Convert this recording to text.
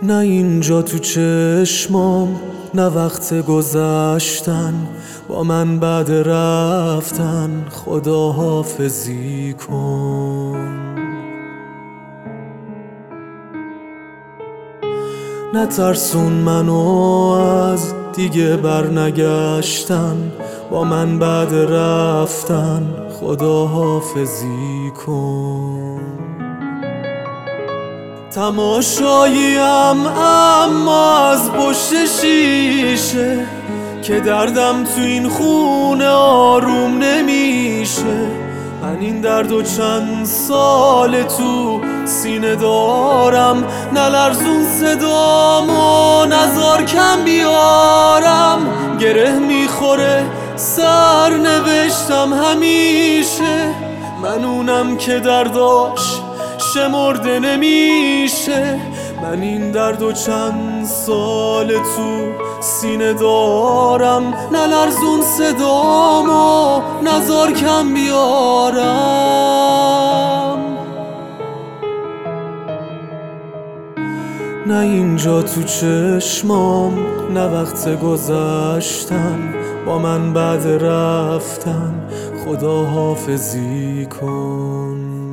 نه اینجا تو چشمام، نه وقت گذشتن با من بعد رفتن. خداحافظی کن. نترسون منو از دیگه برنگشتن با من بعد رفتن. خداحافظی کن. تماشاییم اما از پشت شیشه که دردم تو این خونه آروم نمیشه. من این درد و چند سال تو سینه دارم، نلرزون صدامو نزار کم بیارم. گره میخوره سرنوشتم همیشه، من اونم که درداش شمرده نمیشه. من این درد و چند سال تو سینه دارم، نلرزون صدامو نزار کم بیارم. نه اینجا تو چشمام، نه وقت گذشتن با من بعد رفتن. خداحافظی کن.